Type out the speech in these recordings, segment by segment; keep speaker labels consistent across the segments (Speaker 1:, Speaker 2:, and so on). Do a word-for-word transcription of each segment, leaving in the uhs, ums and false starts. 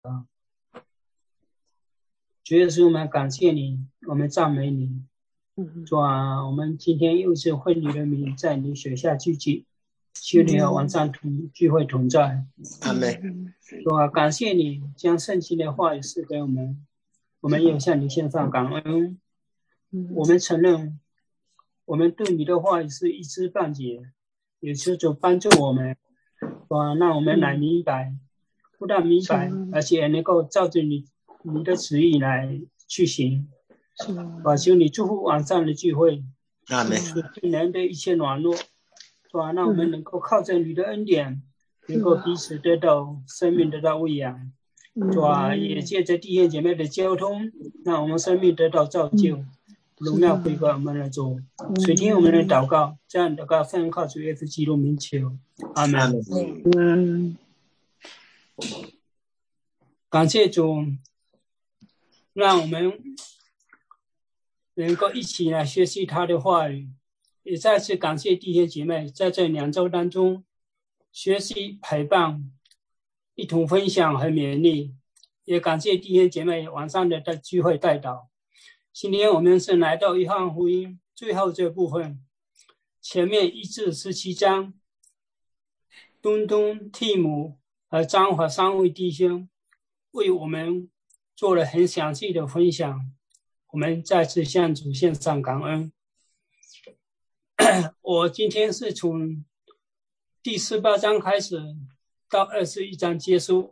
Speaker 1: 告。主耶稣，我们感谢你，我们赞美你。主啊，我们今天又是奉你的名在你水下聚集，求你和晚上同聚会同在。
Speaker 2: 阿们。
Speaker 1: 主啊，感谢你将圣经的话语赐给我们，我们也向你献上感恩。我们承认我们对你的话语是一知半解，也求主帮助我们，啊，让我们来明白，不但明白，而且能够照着你你的旨意来去行。啊，求你祝福晚上的聚会，
Speaker 2: 阿们。
Speaker 1: 使对人的一切软弱，啊，让我们能够靠着你的恩典，能够彼此得到生命得到喂养，啊，也借着弟兄姐妹的交通，让我们生命得到造就。荣耀归给我们的主，垂听我们的祷告，这样祷告奉靠主耶稣基督名求，阿们。
Speaker 3: 嗯，
Speaker 1: 感谢主，让我们能够一起来学习他的话语，也再次感谢弟兄姐妹在这两周当中学习陪伴，一同分享和勉励，也感谢弟兄姐妹晚上的聚会代祷。今天我们是来到约翰福音最后这部分，前面一至十七章，东东、蒂姆和张华三位弟兄为我们做了很详细的分享，我们再次向主献上感恩。我今天是从第十八章开始到二十一章结束。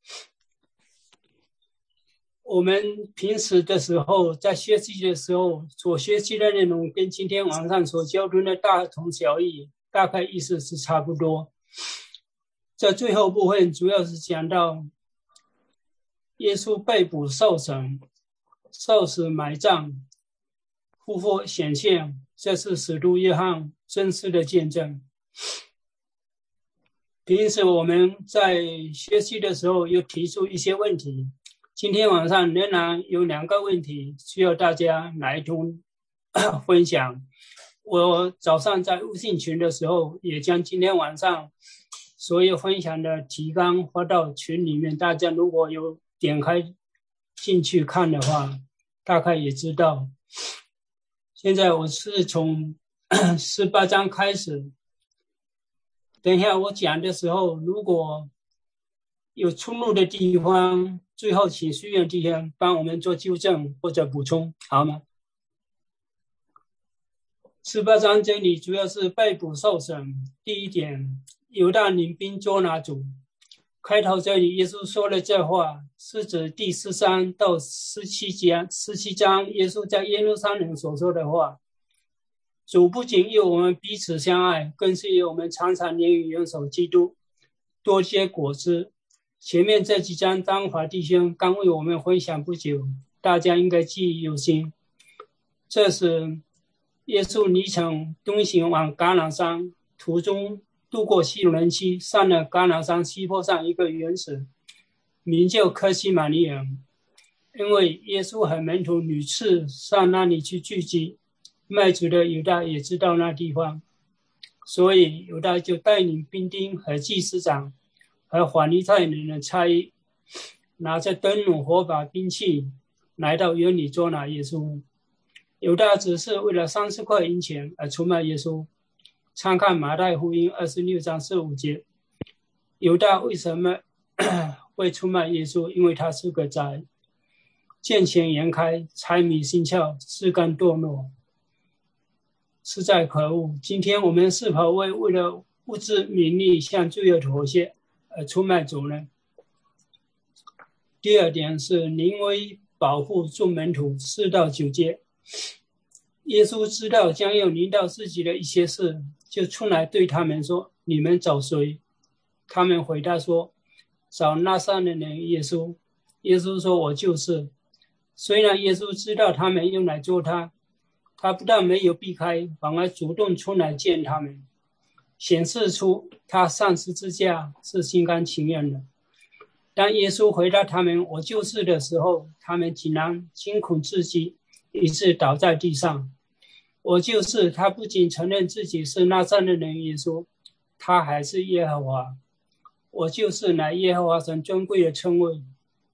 Speaker 1: 我们平时的时候，在学习的时候所学习的内容跟今天晚上所教的大同小异，大概意思是差不多。这最后部分主要是讲到耶稣被捕受审、受死埋葬、复活显现，这是使徒约翰真实的见证。平时我们在学习的时候又提出一些问题，今天晚上仍然有两个问题需要大家来同分享。我早上在微信群的时候也将今天晚上所有分享的提纲发到群里面，大家如果有点开进去看的话，大概也知道。现在我是从十八章开始，等一下我讲的时候如果有出入的地方，最后请书院弟兄帮我们做纠正或者补充，好吗？十八章这里主要是被捕受审。第一点，犹大领兵捉拿主。开头这里耶稣说的这话是指第十三到十七章，十七章耶稣在耶路撒冷所说的话。主不仅要我们彼此相爱，更是要我们常常联于元首基督，多结果子。前面这几章当华弟兄刚为我们分享不久，大家应该记忆犹新。这是耶稣离城东行往橄榄山，途中渡过西伦溪，上了橄榄山西坡上一个园子，名叫客西马尼园。因为耶稣和门徒屡次上那里去聚集，卖主的犹大也知道那地方，所以犹大就带领兵丁和祭司长和法利赛人的差役，拿着灯笼、火把、兵器，来到园里捉拿耶稣。犹大只是为了三十块银钱而出卖耶稣。参看马太福音二十六章十五节。犹大为什么会出卖耶稣？因为他是个贼，见钱眼开，财迷心窍，自甘堕落，实在可恶。今天我们是否为为了物质名利向罪恶妥协而出卖主呢？第二点是临危保护众门徒。四到九节，耶稣知道将要临到自己的一些事，就出来对他们说：你们找谁？他们回答说：找拿撒勒人耶稣。耶稣说：我就是。虽然耶稣知道他们用来捉他，他不但没有避开，反而主动出来见他们，显示出他上十字架是心甘情愿的。当耶稣回答他们我就是的时候，他们竟然惊恐至极，以致倒在地上。我就是，他不仅承认自己是拿撒勒人耶稣，他还是耶和华。我就是乃耶和华神尊贵的称谓。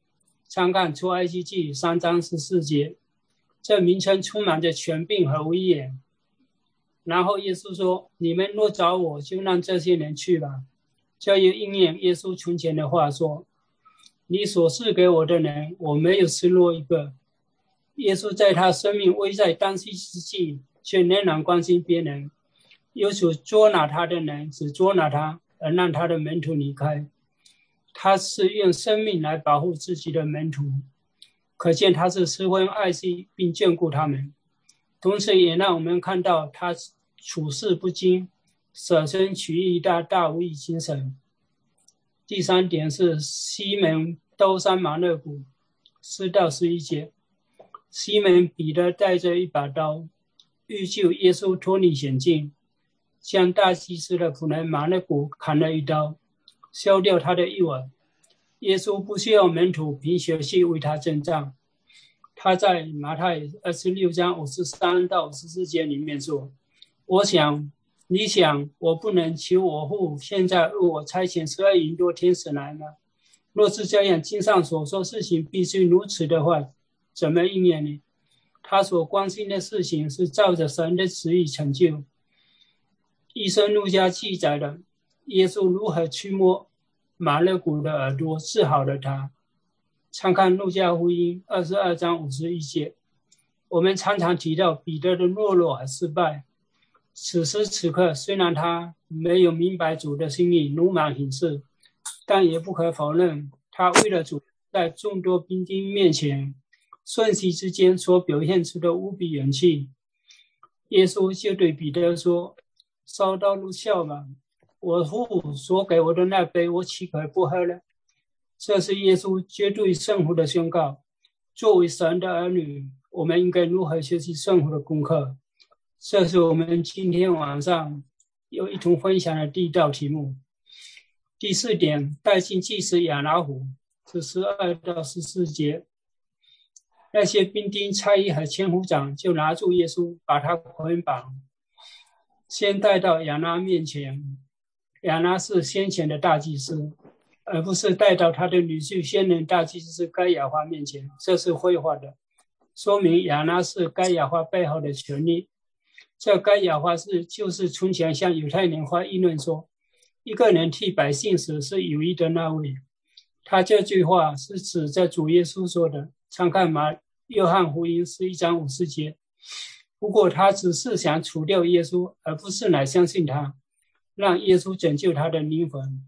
Speaker 1: 参看出埃及记三章十四节，这名称充满着权柄和威严。然后耶稣说：你们若找我，就让这些人去吧。这又应验耶稣从前的话说：你所赐给我的人，我没有失落一个。耶稣在他生命危在旦夕之际，却仍然关心别人，有所捉拿他的人只捉拿他，而让他的门徒离开。他是用生命来保护自己的门徒，可见他是十分爱惜并眷顾他们。同时也让我们看到他处事不惊，舍身取义的大无畏精神。第三点是西门兜山马勒谷，四到十一节。西门彼得带着一把刀，欲救耶稣脱离险境，向大祭司的仆人马勒谷砍了一刀，削掉他的一尾。耶稣不需要门徒凭血气为他征战。他在马太二十六章五十三到五十四节里面说：我想你想我不能求我父现在为我差遣十二营多天使来吗？若是这样，经上所说事情必须如此的话，怎么应验呢？他所关心的事情是照着神的旨意成就。医生路加记载了耶稣如何触摸马勒谷的耳朵，治好了他。参看路加福音二十二章五十一节。我们常常提到彼得的懦弱和失败，此时此刻虽然他没有明白主的心意，鲁莽行事，但也不可否认他为了主在众多兵丁面前瞬息之间所表现出的无比勇气。耶稣就对彼得说：烧刀入鞘吧，我父所给我的那杯，我岂可不喝呢？这是耶稣绝对圣服的宣告。作为神的儿女，我们应该如何学习圣服的功课？这是我们今天晚上有一同分享的第一道题目。第四点，带进祭司亚拿虎，是十二到十四节。那些兵丁、差役和千夫长就拿住耶稣，把他捆绑，先带到亚拿面前。亚拿是先前的大祭司，而不是带到他的女婿先人大祭司该亚花面前，这是废话的，说明亚拿是该亚花背后的权力。这该亚花是就是从前向犹太人发议论说，一个人替百姓死是有益的那位。他这句话是指着主耶稣说的，参看马约翰福音十一章五十节。不过他只是想除掉耶稣，而不是来相信他，让耶稣拯救他的灵魂。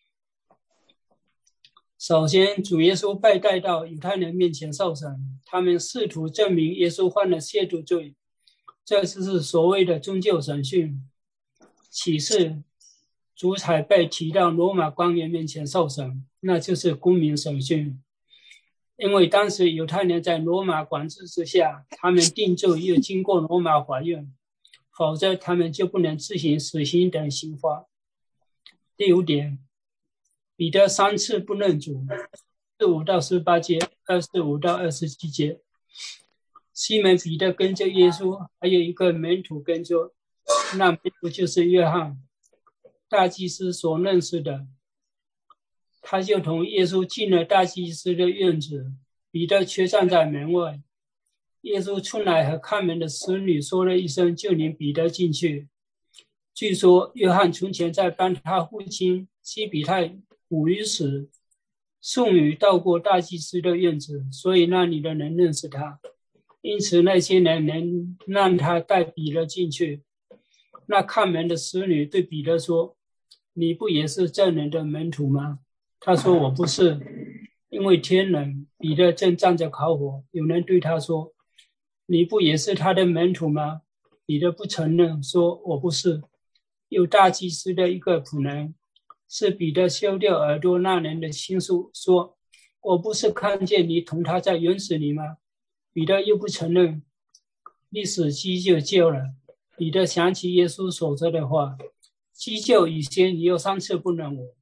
Speaker 1: 首先，主耶稣被带到犹太人面前受审，他们试图证明耶稣犯了亵渎罪，这就是所谓的宗教审讯。其次，主才被提到罗马官员面前受审，那就是公民审讯。因为当时犹太人在罗马管制之下，他们定罪又经过罗马法院，否则他们就不能执行死刑等刑罚。第五点，彼得三次不认主，十五到十八节，二十五到二十七节。西门彼得跟着耶稣，还有一个门徒跟着，那门徒就是约翰，大祭司所认识的。他就同耶稣进了大祭司的院子，彼得却站在门外。耶稣出来和看门的使女说了一声，就领彼得进去。据说约翰从前在帮他父亲西比泰捕鱼时，送鱼到过大祭司的院子，所以那里的人认识他，因此那些人能让他带彼得进去。那看门的使女对彼得说：你不也是这人的门徒吗？他说：我不是。因为天冷，彼得正站着烤火，有人对他说：你不也是他的门徒吗？彼得不承认，说：我不是。有大祭司的一个仆人，是彼得削掉耳朵那人的亲属，说：我不是看见你同他在园子里吗？彼得又不承认，历史鸡就叫了。彼得想起耶稣所说的话：鸡叫以前，你有三次不认我。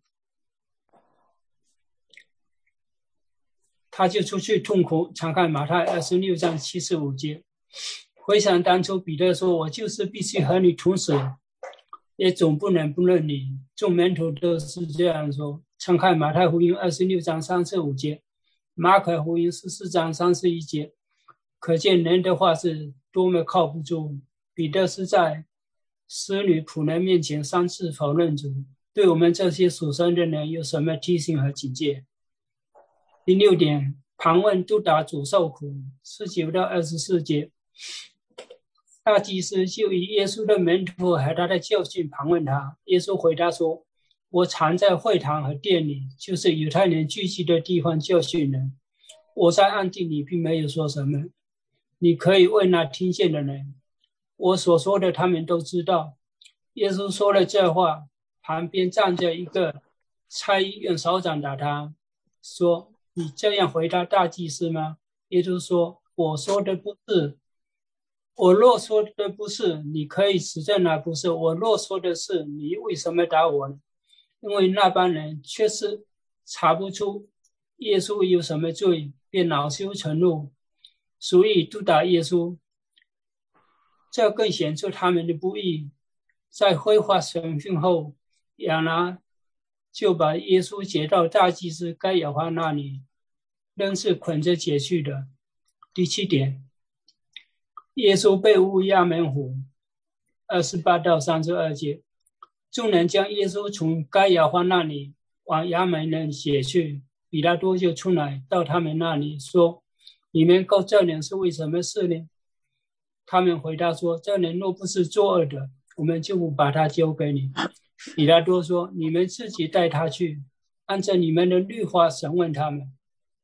Speaker 1: 他就出去痛哭，常看马太二十六章七十五节。回想当初彼得说：我就是必须和你同死，也总不能不认你。众门徒都是这样说，常看马太福音二十六章三十五节。 马可福音十四章三十一节，可见人的话是多么靠不住。彼得是在使女仆人面前三次否认主，对我们这些属神的人有什么提醒和警戒？第六点，盘问督打主受苦，十九到二十四节，大祭司就以耶稣的门徒和他的教训盘问他。耶稣回答说，我常在会堂和殿里，就是犹太人聚集的地方教训人。我在暗地里并没有说什么，你可以问那听见的人，我所说的他们都知道。耶稣说了这话，旁边站着一个差役用手掌打他，说，你这样回答大祭司吗？耶稣说，我说的不是。我若说的不是，你可以指证那不是。我若说的是，你为什么打我呢？因为那帮人确实查不出耶稣有什么罪，便恼羞成怒，所以督打耶稣。这更显出他们的不义。在挥发审讯后，亚拿就把耶稣解到大祭司该亚法那里，仍是捆着解去的。第七点，耶稣被误押门虎，二十八到三十二节，众人将耶稣从该亚法那里往衙门人写去，彼拉多就出来到他们那里说，你们告这人是为什么事呢？他们回答说，这人若不是作恶的，我们就不把他交给你。彼拉多说，你们自己带他去，按照你们的律法审问他们。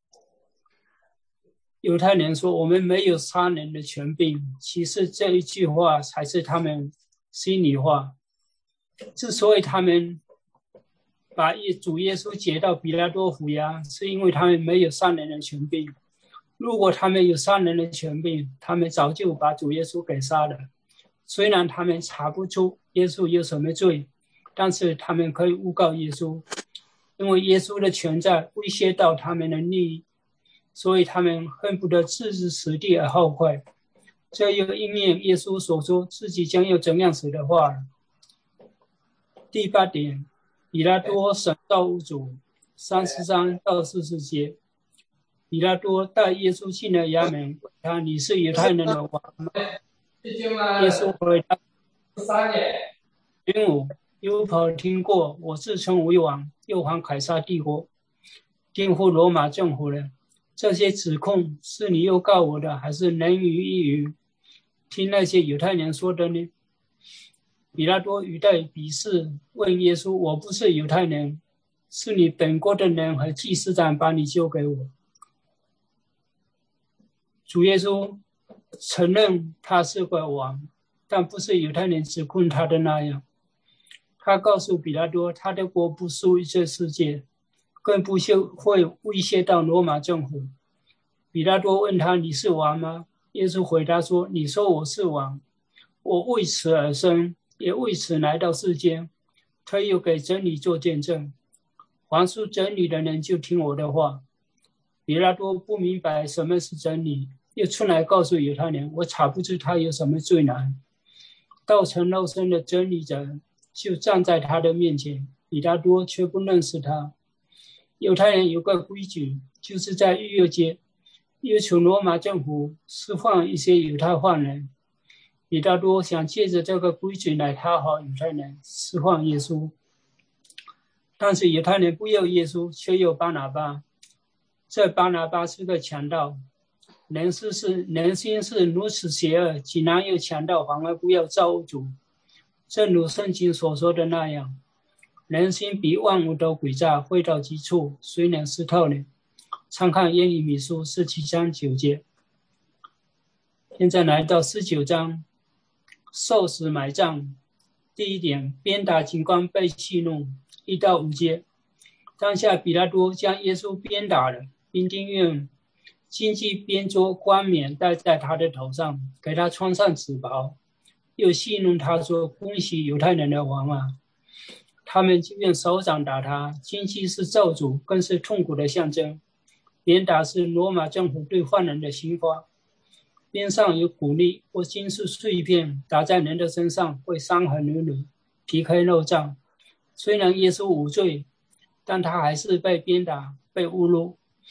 Speaker 1: 犹太人说，我们没有杀人的权柄，其实这一句话才是他们心里话。之所以他们把主耶稣解到彼拉多府衙，是因为他们没有杀人的权柄。如果他们有杀人的权柄，他们早就把主耶稣给杀了。虽然他们查不出耶稣有什么罪，但是他们可以诬告耶稣，因为耶稣的存在威胁到他们的利益，所以他们恨不得置之死地而后快。这又应验耶稣所说自己将要怎样死的话了。第八点，彼拉多审造物主，三十三到四十节。彼拉多带耶稣进了衙门，问他，你是犹太人的王吗？耶稣回答，零五，有否听过我自称为王，又还凯撒帝国，颠覆罗马政府的？这些指控是你又告我的，还是人云亦云？听那些犹太人说的呢？彼拉多语带鄙视问耶稣，我不是犹太人，是你本国的人和祭司长把你交给我。主耶稣承认他是个王，但不是犹太人指控他的那样。他告诉彼拉多，他的国不属于这世界，更不会威胁到罗马政府。彼拉多问他，你是王吗？耶稣回答说，你说我是王，我为此而生，也为此来到世间，特有给真理做见证。凡属真理的人就听我的话。彼拉多不明白什么是真理，又出来告诉犹太人，我查不出他有什么罪难。道成肉身的真理者就站在他的面前，彼拉多却不认识他。犹太人有个规矩，就是在逾越节要求罗马政府释放一些犹太犯人。彼拉多想借着这个规矩来讨好犹太人，释放耶稣。但是犹太人不要耶稣，却要巴拿巴。这巴拿巴是个强盗，人是是人心是如此邪恶，竟然有强盗反而不要造物主。正如圣经所说的那样，人心比万物都诡诈，坏到极处，谁能识透呢？参看耶利米书十七章九节。现在来到十九章，受死埋葬。第一点，鞭打警官被戏弄，一到五节。当下彼拉多将耶稣鞭打了，并定用荆棘编作冠冕戴在他的头上，给他穿上紫袍，又戏弄他说，恭喜犹太人的王啊！他们就用手掌打他。荆棘是咒诅，更是痛苦的象征。鞭打是罗马政府对犯人的刑罚。鞭上有谷粒或金属碎片打在人的身上，会伤痕累累，皮开肉绽。虽然耶稣无罪，但他还是被鞭打，被侮辱。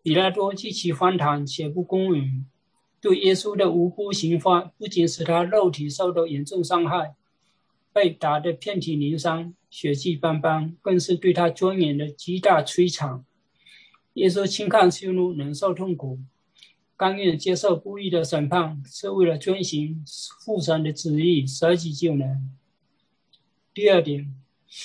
Speaker 1: 比拉多极其荒唐且不公允，对耶稣的无辜刑罚不仅使他肉体受到严重伤害，被打得遍体鳞伤，血迹斑斑，更是对他尊严的极大摧残。耶稣轻看羞辱，忍受痛苦，甘愿接受不义的审判，是为了遵行父神的旨意，舍己救人。第二点，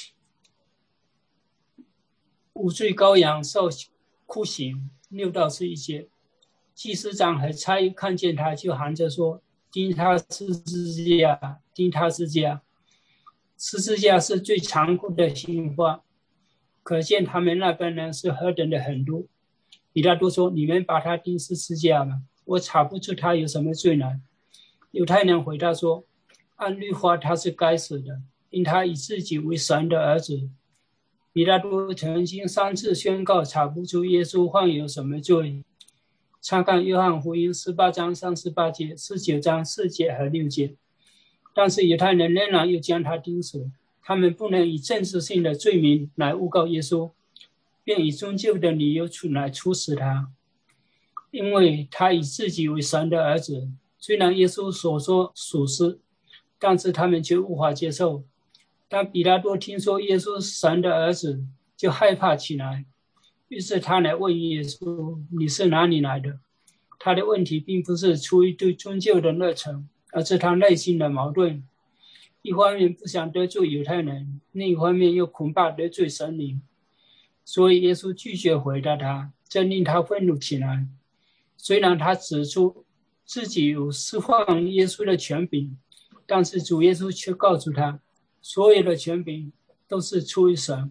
Speaker 1: 无罪羔羊受酷刑，六到十一节。祭司长和差役看见他，就喊着说：“钉他十字架，钉他十字架。”十字架是最残酷的刑罚，可见他们那边人是何等的狠毒。比拉多说：“你们把他钉十字架吧，我查不出他有什么罪来。”犹太人回答说：“按律法他是该死的，因他以自己为神的儿子。”比拉多曾经三次宣告查不出耶稣患有什么罪。参看约翰福音十八章三十八节、十九章四节和六节。但是犹太人仍然又将他钉死，他们不能以政治性的罪名来诬告耶稣，便以宗教的理由来处死他，因为他以自己为神的儿子。虽然耶稣所说属实，但是他们却无法接受。当比拉多听说耶稣是神的儿子，就害怕起来，于是他来问耶稣：“你是哪里来的？”他的问题并不是出于对宗教的热忱，而是他内心的矛盾。一方面不想得罪犹太人，另一方面又恐怕得罪神灵，所以耶稣拒绝回答他，这令他愤怒起来。虽然他指出自己有释放耶稣的权柄，但是主耶稣却告诉他，所有的权柄都是出于神。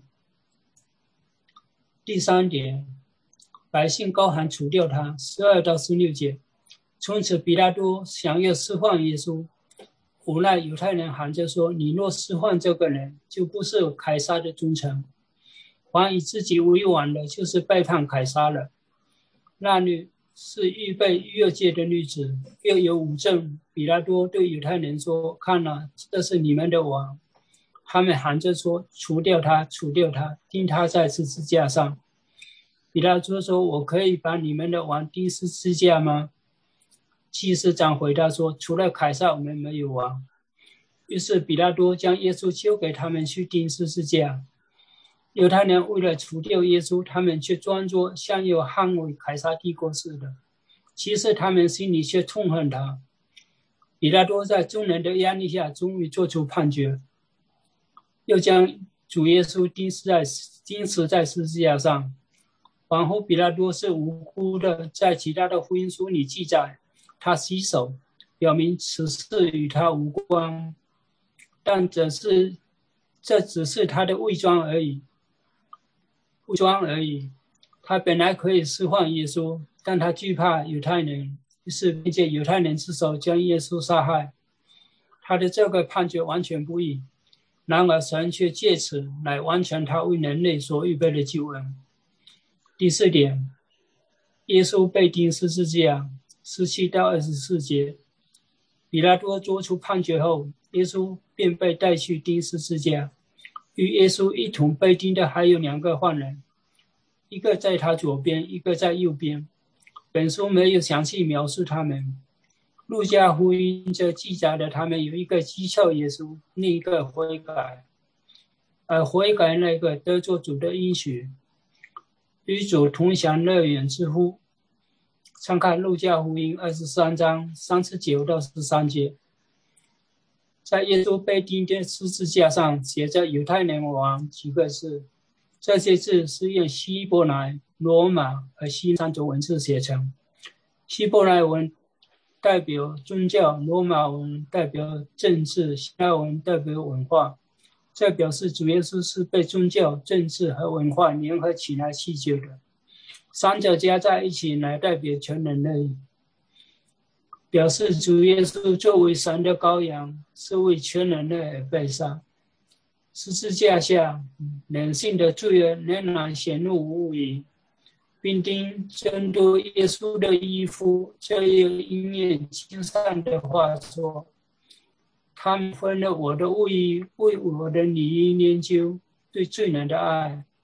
Speaker 1: 第三点，百姓高喊除掉他，十二到十六节。从此比拉多想要释放耶稣，无奈犹太人喊着说：“你若释放这个人，就不是凯撒的忠臣。凡以自己为王的，就是背叛凯撒了。”那女是预备越界的女子，又有武证。比拉多对犹太人说：“看哪，这是你们的王。”他们喊着说：“除掉他，除掉他，钉他在十字架上。”比拉多说：“我可以把你们的王钉十字架吗？”祭司长回答说：“除了凯撒，我们没有王。”于是比拉多将耶稣交给他们去钉十字架。犹太人为了除掉耶稣，他们却装作像有捍卫凯撒帝国似的，其实他们心里却痛恨他。比拉多在众人的压力下，终于做出判决，又将主耶稣钉死在钉死在十字架上。仿佛比拉多是无辜的，在其他的福音书里记载他洗手，表明此事与他无关，但这是这只是他的伪装而已，伪装而已。他本来可以释放耶稣，但他惧怕犹太人，于是凭借犹太人之手将耶稣杀害。他的这个判决完全不义，然而神却借此来完成他为人类所预备的救恩。第四点，耶稣被钉十字架，十七到二十四节。比拉多作出判决后，耶稣便被带去钉十字架。与耶稣一同被钉的还有两个犯人，一个在他左边，一个在右边。本书没有详细描述他们。路加福音则记载了他们有一个讥诮耶稣，另一个悔改，而悔改那个得做主的应许，与主同享乐园之父。参看路加福音二十三章三十九到十三节。在耶稣被钉在十字架上写着犹太人王几个字，这些字是用希伯来、罗马和希三种文字写成。希伯来文代表宗教，罗马文代表政治，希腊文代表文化。这表示主耶稣是被宗教、政治和文化联合起来祈求的，三者加在一起来代表全人类，表示主耶稣作为神的羔羊，是为全人类而被杀。十字架下，人性的罪恶仍然显露无遗，并钉针对耶稣的衣服，这有一面经上的话说：“他们分了我的恶意，为我的利益研究对罪人的爱。”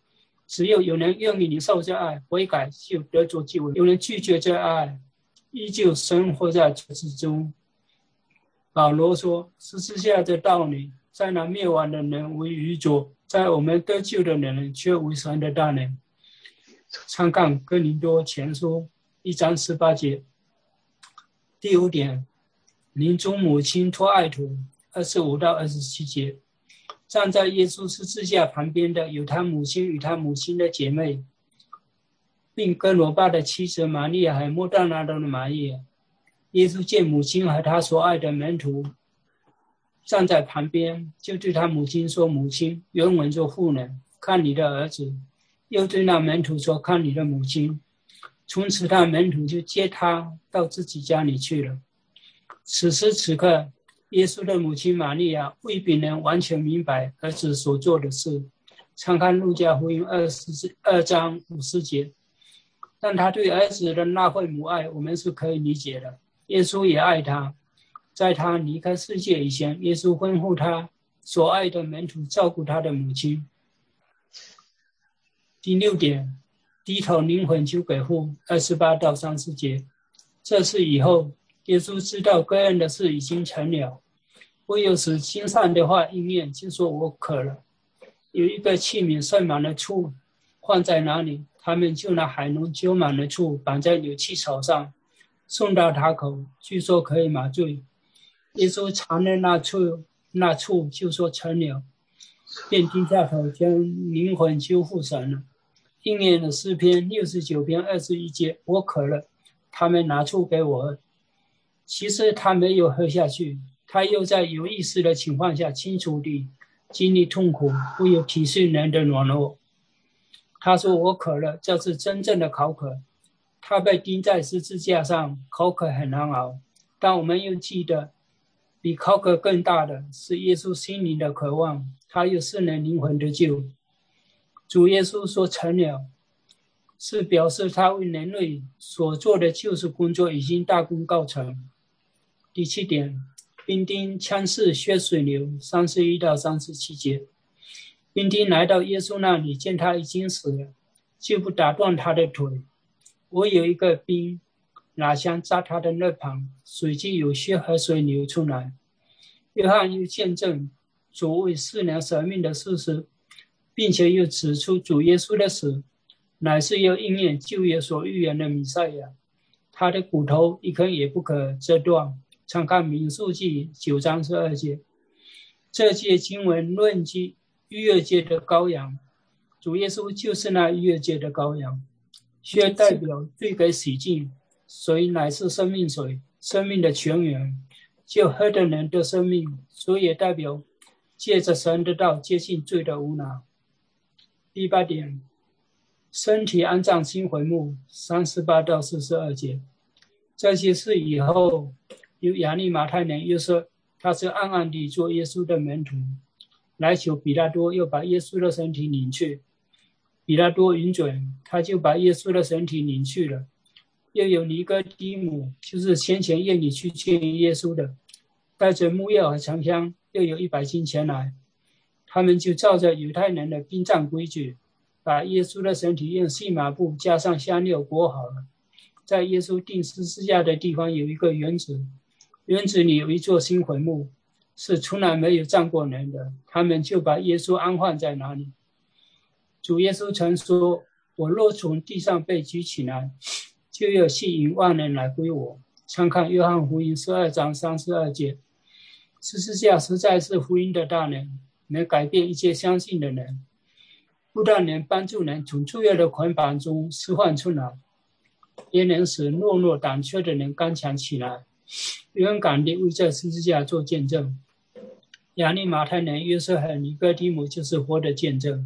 Speaker 1: 只有有人愿意领受这爱，悔改就得着救恩；有人拒绝这爱，依旧生活在罪之中。保罗说，十字架的道理在那灭亡的人为愚拙，在我们得救的人却为神的大能。参看哥林多前书一章十八节。第五点，临终母亲托爱徒二十五到二十七节。站在耶稣十字架旁边的有他母亲与他母亲的姐妹，并哥罗巴的妻子玛利亚和莫大拉的玛利亚。耶稣见母亲和他所爱的门徒站在旁边，就对他母亲说，母亲，原文做妇人，看你的儿子。又对那门徒说，看你的母亲。从此他门徒就接他到自己家里去了。此时此刻，耶稣的母亲玛利亚未必能完全明白儿子所做的事，参看路加福音二十二章五十节。但他对儿子的那份母爱，我们是可以理解的。耶稣也爱他，在他离开世界以前，耶稣吩咐他所爱的门徒照顾他的母亲。第六点，低头灵魂就给付二十八到三十节。这次以后，耶稣知道各样的事已经成了，唯有使经上的话应验，就说我渴了。有一个器皿盛满了醋，放在哪里，他们就拿海龙揪满了醋，绑在牛气草上，送到他口，据说可以麻醉。耶稣尝了那醋，那醋就说成了，便低下头将灵魂交付神了。应验了诗篇六十九篇二十一节，我渴了，他们拿醋给我喝。其实他没有喝下去，他又在有意识的情况下清楚地经历痛苦，不有体恤人的软弱。他说我渴了，这是真正的口渴。他被钉在十字架上，口渴很难熬，但我们又记得比口渴更大的是耶稣心灵的渴望，他又是人灵魂的救。主耶稣说成了，是表示他为人类所做的救赎工作已经大功告成。第七点，兵丁枪刺血水流三十一到三十七节。兵丁来到耶稣那里，见他已经死了，就不打断他的腿。我有一个兵拿枪扎他的肋旁，随即有血和水流出来。约翰又见证主为世人舍命的事实，并且又指出主耶稣的死乃是要应验旧约所预言的弥赛亚，他的骨头一根也不可折断。参看民数记九章十二节。这节经文论及逾越节的羔羊，主耶稣就是那逾越节的羔羊。血代表罪给洗净，水乃是生命水，生命的泉源，就喝的人得生命。水也代表借着神的道接近罪的无脑。第八点，身体安葬新坟墓三十八到四十二节。这些事以后，有亚利马太人约瑟，他是暗暗地做耶稣的门徒，来求比拉多又把耶稣的身体领去。比拉多允准，他就把耶稣的身体领去了。又有尼哥底母，就是先前夜里去见耶稣的，带着木药和长香，又有一百斤前来。他们就照着犹太人的殡葬规矩，把耶稣的身体用细麻布加上香料裹好了。在耶稣钉十字架的地方有一个园子，园子里有一座新坟墓，是从来没有葬过人的，他们就把耶稣安放在那里。主耶稣曾说，我若从地上被举起来，就要吸引万人来归我。参看约翰福音十二章三十二节。十字架实在是福音的大能，能改变一切相信的人，不但能帮助人从罪恶的捆绑中释放出来，也能使懦弱胆怯的人刚强起来，勇敢地为这十字架做见证。亚利马太人约瑟和尼哥底母就是活的见证。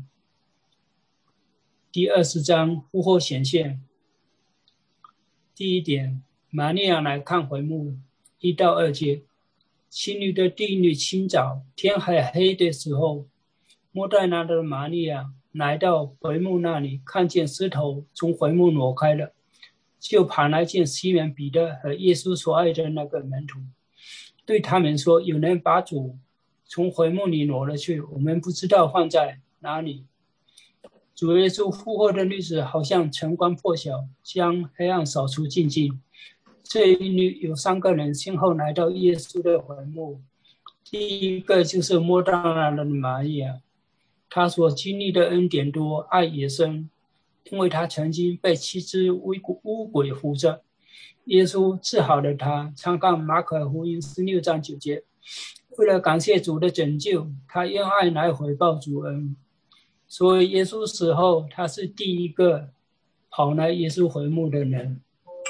Speaker 1: 第二十章复活显现。第一点，玛利亚来看坟墓一到二节。青绿的地里清早，天还黑的时候，莫代拿的玛利亚来到坟墓那里，看见石头从坟墓挪开了，就跑来见西门彼得和耶稣所爱的那个门徒，对他们说，有人把主从坟墓里挪了去，我们不知道放在哪里。 主耶稣复活的日子好像晨光破晓，将黑暗扫除净尽。这一日有三个人先后来到耶稣的坟墓，第一个就是抹大拉的玛利亚，他所经历的恩典多，爱也深，因为他曾经被七只污鬼附着。耶稣治好了他。参看马可福音十六章九节。为了感谢主的拯救，他用爱来回报主恩。所以耶稣死后，他是第一个跑来耶稣坟墓的人。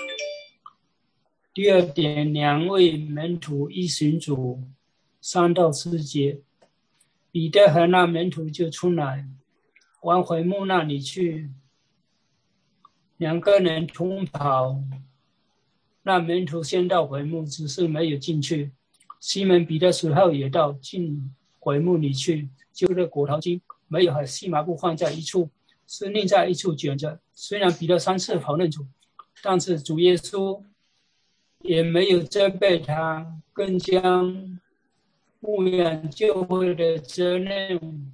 Speaker 1: 第二点，两位门徒一寻主，三到四节。彼得和那门徒就出来，往坟墓那里去，两个人同跑。那门徒先到坟墓，只是没有进去。西门彼得随后也到进坟墓里去，揪了裹头巾，没有和细麻布放在一处，是另在一处卷着。虽然彼得三次否认主，但是主耶稣也没有责备他，更将牧养教会的责任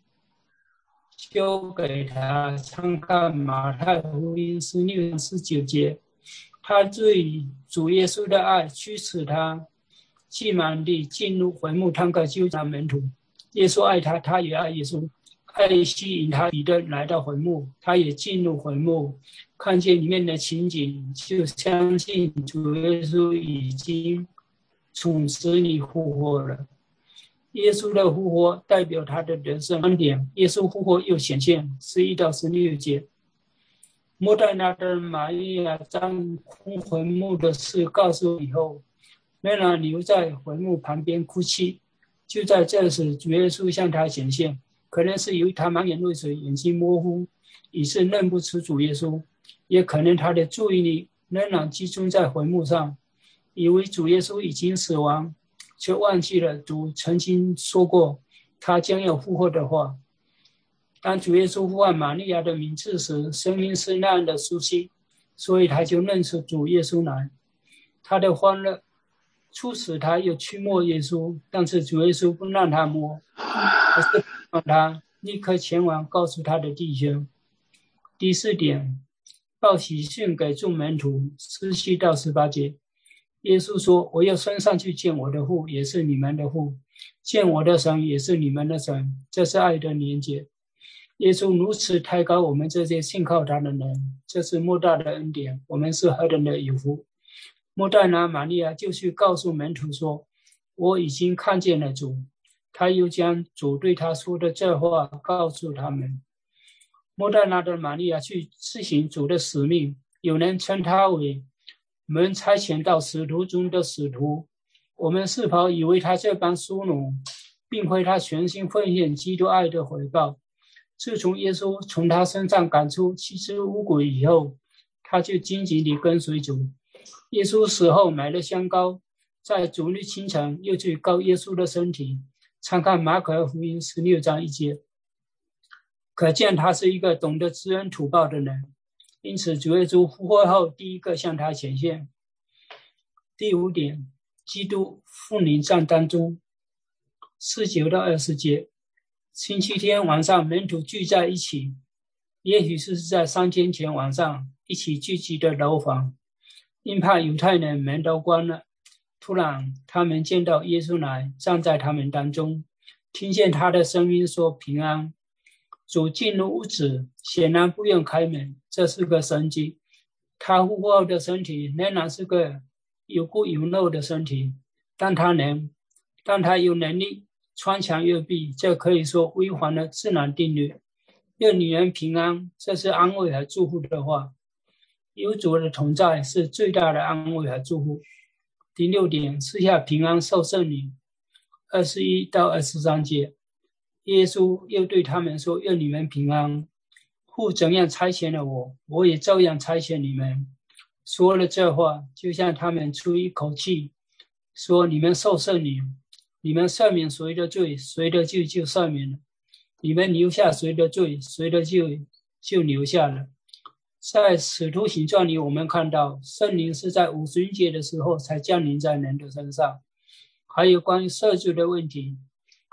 Speaker 1: 交给他。参看马太福音十六章十九节。他对主耶稣的爱驱使他急忙地进入坟墓，探个究竟。门徒耶稣爱他，他也爱耶稣。爱吸引他，彼得来到坟墓，他也进入坟墓，看见里面的情景，就相信主耶稣已经从死里复活了。耶稣的复活代表他的得胜。观点，耶稣复活又显现。十一到十六节。抹大拉的玛利亚将空坟墓的事告诉以后，仍然留在坟墓旁边哭泣。就在这时，主耶稣向他显现，可能是由于他满眼泪水，眼睛模糊，以致认不出主耶稣，也可能他的注意力仍然集中在坟墓上，以为主耶稣已经死亡，却忘记了主曾经说过他将要复活的话。当主耶稣呼唤玛利亚的名字时，声音是那样的熟悉，所以他就认出主耶稣来。他的欢乐促使他又去摸耶稣，但是主耶稣不让他摸，而是让他立刻前往告诉他的弟兄。第四点，报喜讯给众门徒。十七到十八节。耶稣说，我要升上去见我的父，也是你们的父，见我的神，也是你们的神。这是爱的连结。耶稣如此抬高我们这些信靠他的人，这是莫大的恩典，我们是何等的有福。莫大拉玛利亚就去告诉门徒说，我已经看见了主。他又将主对他说的这话告诉他们。莫大拉的玛利亚去执行主的使命，有人称他为门差遣到使徒中的使徒。我们是否以为他这般殊荣，并非他全心奉献基督爱的回报？自从耶稣从他身上赶出七只污鬼以后，他就紧紧地跟随主。耶稣死后买了香膏，在主日清晨又去膏耶稣的身体。参看马可福音十六章一节。可见他是一个懂得知恩图报的人，因此主耶稣复活后第一个向他显现。第五点，基督复临在当中。十九到二十节。星期天晚上，门徒聚在一起，也许是在三天前晚上一起聚集的楼房，因怕犹太人门都关了。突然他们见到耶稣来，站在他们当中，听见他的声音说平安。主进入屋子，显然不用开门，这是个神迹。他复活后的身体仍然是个有骨有肉的身体，但他能但他有能力穿墙越壁，这可以说违反了自然定律。愿你们平安，这是安慰和祝福的话。有主的同在是最大的安慰和祝福。第六点，赐下平安受圣灵。二十一到二十三节。耶稣又对他们说，愿你们平安。父怎样差遣了我，我也照样差遣你们。说了这话，就像他们出一口气，说你们受圣灵。你们赦免谁的罪，谁的罪就赦免了；你们留下谁的罪，谁的罪就留下了。在使徒行传里，我们看到圣灵是在五旬节的时候才降临在人的身上。还有关于赦罪的问题，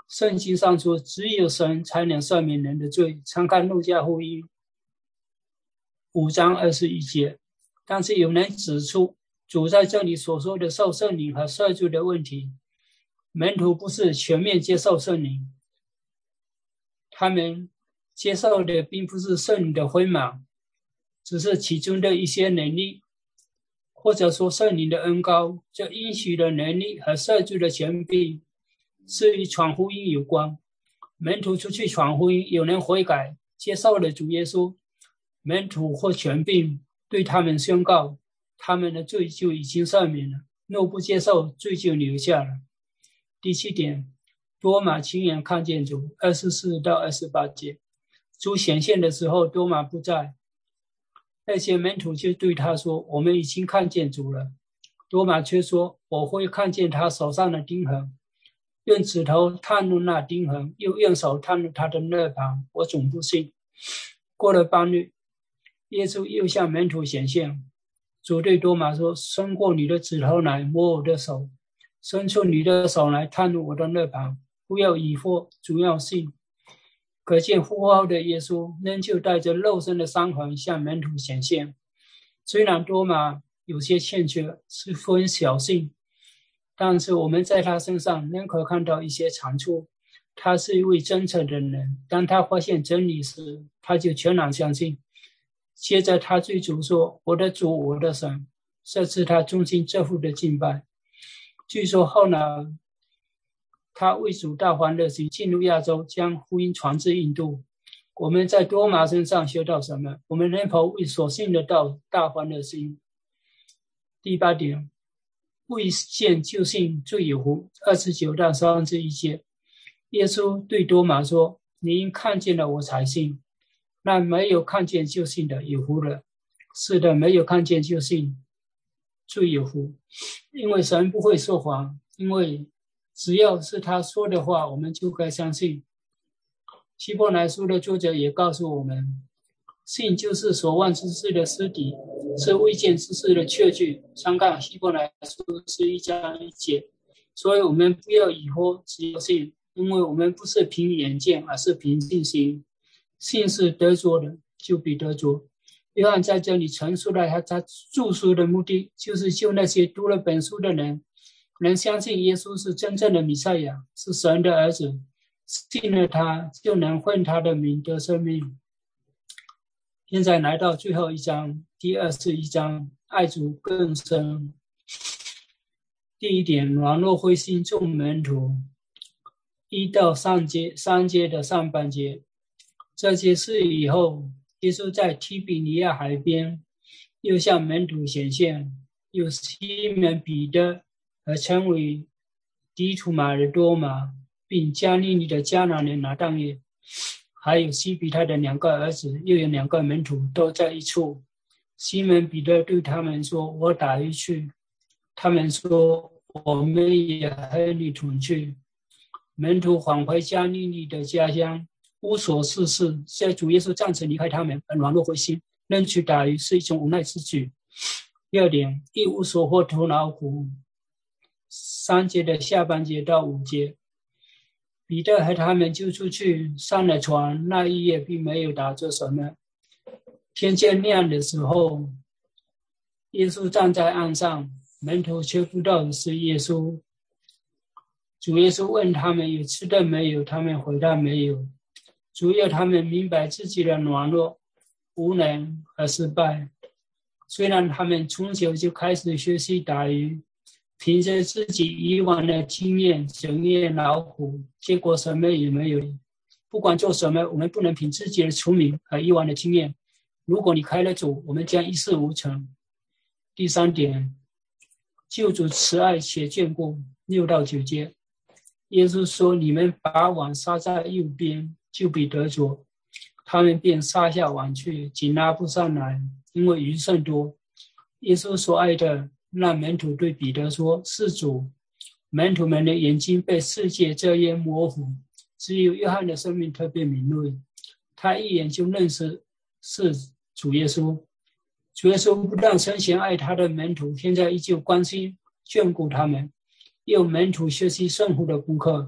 Speaker 1: 圣经上说，只有神才能赦免人的罪，参看路加福音五章二十一节。但是有人指出，主在这里所说的受圣灵和赦罪的问题，门徒不是全面接受圣灵，他们接受的并不是圣灵的辉满，只是其中的一些能力，或者说圣灵的恩膏，这应许的能力和赦罪的权柄是与传福音有关。门徒出去传福音，有人悔改，接受了主耶稣，门徒或权柄对他们宣告，他们的罪就已经赦免了，若不接受，罪就留下了。第七点，多马亲眼看见主，二十四到二十八节。主显现的时候，多马不在，那些门徒就对他说，我们已经看见主了。多马却说，我会看见他手上的钉痕，用指头探入那钉痕，又用手探入他的肋旁，我总不信。过了半日，耶稣又向门徒显现，主对多马说，伸过你的指头来摸我的手，伸出你的手来探入我的肋旁，不要疑惑，主要信。可见复活后的耶稣仍旧带着肉身的伤痕向门徒显现。虽然多马有些欠缺，十分小信，但是我们在他身上仍可看到一些长处。他是一位真诚的人，当他发现真理时，他就全然相信。接着他对主说，我的主，我的神，这是他忠心这副的敬拜。据说后来他为主大欢乐行，进入亚洲，将福音传至印度。我们在多马身上学到什么？我们能否为所信的道大欢乐行？第八点，未见就信最有福，二十九到三十一节。耶稣对多马说，你因看见了我才信，那没有看见就信的有福了。是的，没有看见就信最有福，因为神不会说谎，因为只要是他说的话，我们就该相信。希伯来书的作者也告诉我们，信就是所望之事的实底，是未见之事的确据。参看希伯来书十一章一节。所以我们不要疑惑，只有信，因为我们不是凭眼见，而是凭信心。信是得着的，就必得着。约翰在这里陈述了他他著书的目的，就是救那些读了本书的人，能相信耶稣是真正的弥赛亚，是神的儿子，信了他就能奉他的名得生命。现在来到最后一章，第二十一章，爱主更深。第一点，软弱灰心众门徒，一到三节，三节的上半节。这些事以后，耶稣在提比尼亚海边又向门徒显现，有西门彼得和称为迪图马的多马，并加利利的迦拿人拿但业，还有西比他的两个儿子，又有两个门徒都在一处。西门彼得对他们说，我打鱼去。他们说，我们也和你同去。门徒返回加利利的家乡，无所事事。现在主耶稣暂时离开他们，而软弱灰心，仍去打鱼是一种无奈之举。第二点，一无所获，头脑苦。三节的下半节到五节，彼得和他们就出去上了船，那一夜并没有打着什么。天渐亮的时候，耶稣站在岸上，门徒却不知道是耶稣。主耶稣问他们有吃的没有，他们回答没有。主要他们明白自己的软弱、无能和失败。虽然他们从小就开始学习打鱼，凭着自己以往的经验，整夜劳苦，结果什么也没有。不管做什么，我们不能凭自己的聪明和以往的经验。如果你开了主，我们将一事无成。第三点，救主慈爱且眷顾，六到九节。耶稣说，你们把网撒在右边，就必得着。他们便撒下网去，仅拉不上来，因为鱼甚多。耶稣所爱的那门徒对彼得说，是主。门徒们的眼睛被世界遮掩模糊，只有约翰的生命特别敏锐，他一眼就认识是主耶稣。主耶稣不但生前爱他的门徒，现在依旧关心眷顾他们，用门徒学习生活的功课。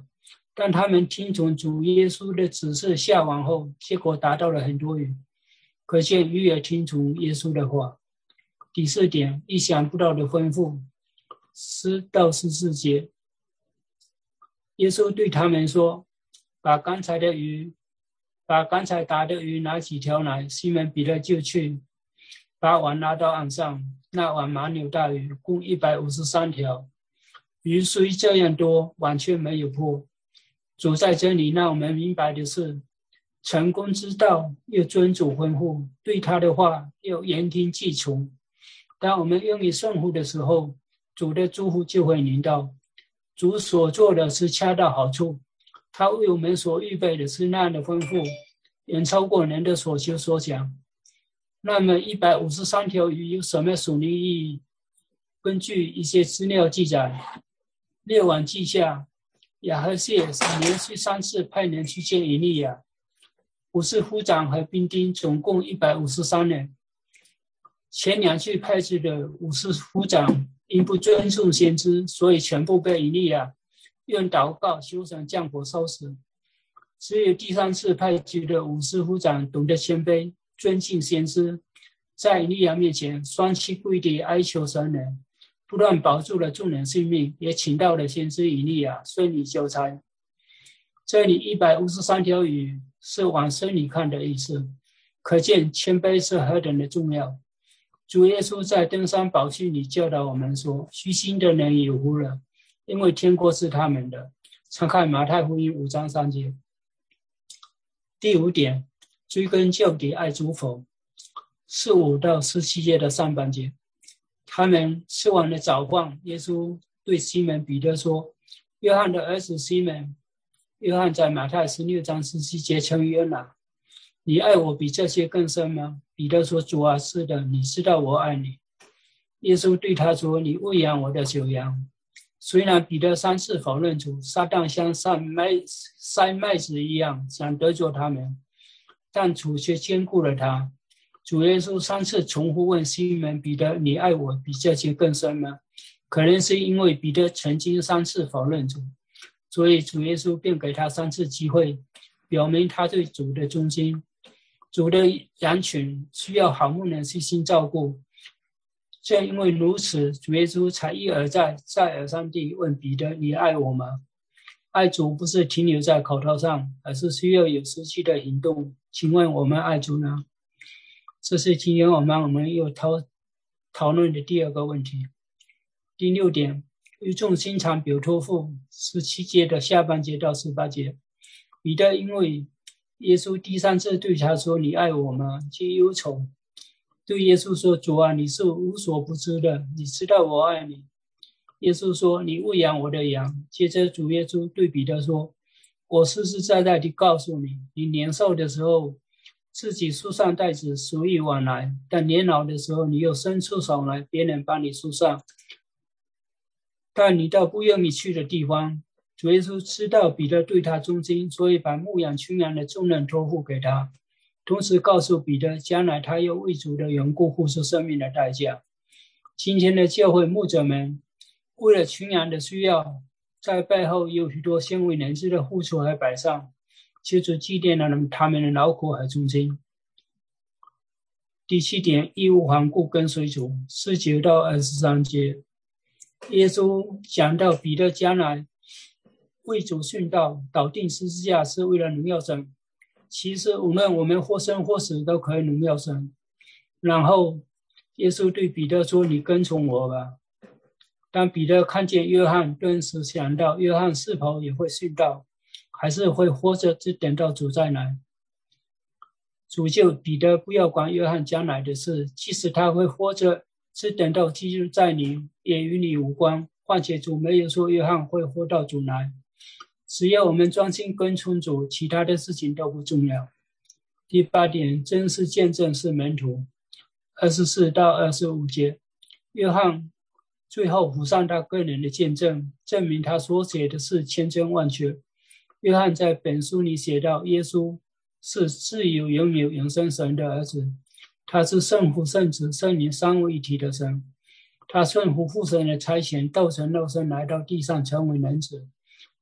Speaker 1: 当他们听从主耶稣的指示下网后，结果达到了很多鱼，可见鱼也听从耶稣的话。第四点，意想不到的吩咐，十到十四节，耶稣对他们说：“把刚才的鱼，把刚才打的鱼拿几条来。”西门彼得就去，把网拿到岸上，那网满有大鱼，共一百五十三条。鱼虽这样多，网却没有破。主在这里让我们明白的是，成功之道又遵主吩咐，对他的话又言听计从。当我们愿意顺服的时候，主的祝福就会临到。主所做的是恰到好处，他为我们所预备的是那样的吩咐，远超过人的所求所想。那么一百五十三条鱼有什么属灵意义？根据一些资料记载，列王记下，亚哈谢是连续三次派人去见以利亚，五十夫长和兵丁总共一百五十三人。前两次派去的五十夫长因不尊重先知，所以全部被以利亚用祷告求神降火烧死。只有第三次派去的五十夫长懂得谦卑，尊敬先知，在以利亚面前双膝跪地哀求神人，不断保住了众人性命，也请到了先知以利亚顺利救灾。这里一百五十三条鱼是往深里看的意思，可见谦卑是何等的重要。主耶稣在登山宝训里教导我们说，虚心的人有福了，因为天国是他们的。常看马太福音五章三节。第五点，追根究底爱主否，十五到十七节的上半节。他们吃完了早饭，耶稣对西门彼得说：“约翰的儿子西门，约翰在马太十六章十七节称约拿，你爱我比这些更深吗？”彼得说：“主啊，是的，你知道我爱你。”耶稣对他说：“你喂养我的酒羊。”虽然彼得三次否认主，撒旦像塞麦塞麦子一样想得罪他们，但主却兼顾了他。主耶稣三次重复问西门彼得：“你爱我比这些更深吗？”可能是因为彼得曾经三次否认主，所以主耶稣便给他三次机会，表明他对主的忠心。主的羊群需要好牧人细心照顾，正因为如此，主耶稣才一而再再而三地问彼得：“你爱我吗？”爱主不是停留在口头上，而是需要有实际的行动。请问我们爱主呢？这是今天我们我们又讨讨论的第二个问题。第六点，语重心长表托付，十七节的下半节到十八节。彼得因为耶稣第三次对他说：“你爱我吗？”就忧愁，对耶稣说：“主啊，你是无所不知的，你知道我爱你。”耶稣说：“你喂养我的羊。”接着主耶稣对彼得说：“我实实在在地告诉你，你年少的时候自己束上带子，随意往来，但年老的时候你又伸出手来，别人帮你束上。但你到不愿意去的地方。”主耶稣知道彼得对他忠心，所以把牧养群羊的重任托付给他，同时告诉彼得，将来他又为主的缘故付出生命的代价。今天的教会牧者们为了群羊的需要，在背后有许多鲜为人知的付出和摆上，求主祭奠了他们的劳苦和忠心。第七点，义无反顾跟随主，十九到二十三节。耶稣讲到彼得将来为主殉道，倒定十字架是为了荣耀神。其实无论我们或生或死都可以荣耀神。然后耶稣对彼得说：“你跟从我吧。”当彼得看见约翰，顿时想到约翰是否也会殉道，还是会活着只等到主再来。主就彼得不要管约翰将来的事，即使他会活着只等到基督再临，也与你无关。况且主没有说约翰会活到主来。只要我们专心跟从主，其他的事情都不重要。第八点，真实见证是门徒，二十四到二十五节。约翰最后附上他个人的见证，证明他所写的是千真万确。约翰在本书里写道：耶稣是自有永有永生神的儿子，他是圣父圣子圣灵三位一体的神，他顺服父神的差遣，道成肉身来到地上成为人子，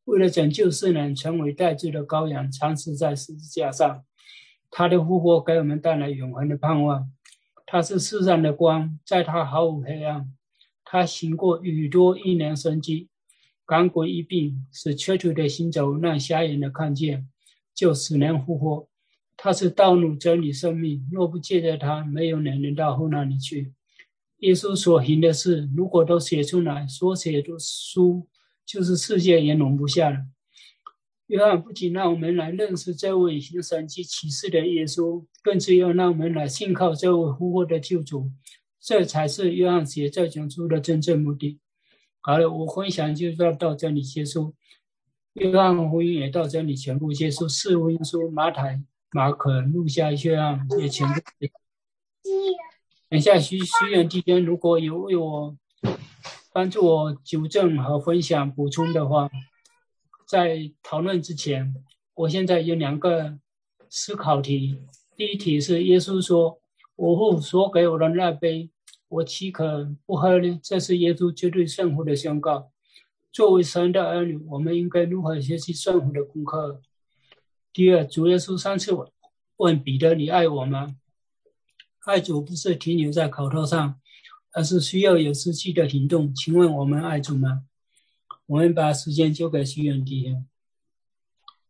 Speaker 1: 为了拯救世人，成为代罪的羔羊，长死在十字架上。他的复活给我们带来永恒的盼望。他是世上的光，在他毫无黑暗。他行过许多异能神迹，赶鬼医病，使瘸腿的行走，让瞎眼的看见，救死人复活。他是道路、真理、生命，若不借着他，没有人能到父那里去。耶稣所行的事，如果都写出来，所写的书就是世界也容不下了。约翰不仅让我们来认识这位行神迹启示的耶稣，更是要让我们来信靠这位复活的救主，这才是约翰写这卷书的真正目的。好了，我分享就到这里结束。约翰福音也到这里全部结束，四福音书马太、马可、路加、约翰也全部结束。等下许许愿期间，如果有为我帮助我纠正和分享补充的话，在讨论之前，我现在有两个思考题。第一题是耶稣说，我父所给我的那杯，我岂可不喝呢？这是耶稣绝对圣父的宣告。作为神的儿女，我们应该如何学习圣父的功课？第二，主耶稣三次问彼得，你爱我吗？爱主不是停留在口头上，而是需要有实际的行动。请问我们爱主吗？我们把时间交给许愿题。